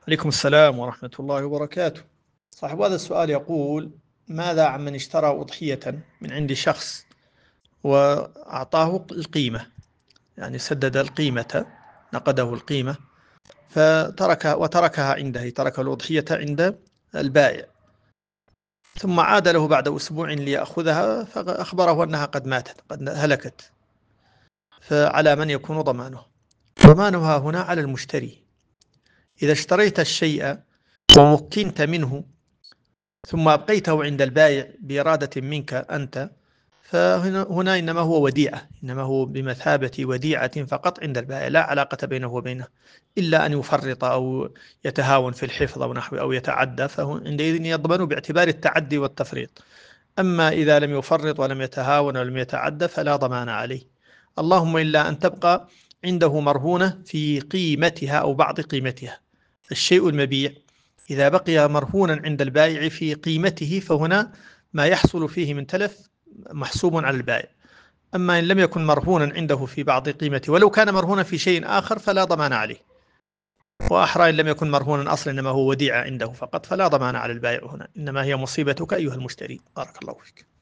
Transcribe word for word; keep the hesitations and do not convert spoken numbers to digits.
عليكم السلام ورحمة الله وبركاته. صاحب هذا السؤال يقول: ماذا عن من اشترى أضحية من عند شخص وأعطاه القيمة، يعني سدد القيمة، نقده القيمة، فترك وتركها عنده، ترك الأضحية عند البائع، ثم عاد له بعد أسبوع ليأخذها فأخبره أنها قد ماتت، قد هلكت، فعلى من يكون ضمانه؟ ضمانها هنا على المشتري. إذا اشتريت الشيء ومكنت منه ثم أبقيته عند البائع بإرادة منك أنت، فهنا إنما هو وديعة، إنما هو بمثابة وديعة فقط عند البائع، لا علاقة بينه وبينه، إلا أن يفرط أو يتهاون في الحفظ أو نحوه أو يتعدى، فعندئذ يضمن باعتبار التعدي والتفريط. أما إذا لم يفرط ولم يتهاون ولم يتعدى فلا ضمان عليه، اللهم إلا أن تبقى عنده مرهونة في قيمتها أو بعض قيمتها. الشيء المبيع إذا بقي مرهونا عند البائع في قيمته فهنا ما يحصل فيه من تلف محسوب على البائع. أما إن لم يكن مرهونا عنده في بعض قيمته ولو كان مرهونا في شيء آخر فلا ضمان عليه، وأحرى إن لم يكن مرهونا أصلا إنما هو وديعة عنده فقط فلا ضمان على البائع هنا، إنما هي مصيبتك أيها المشتري. بارك الله فيك.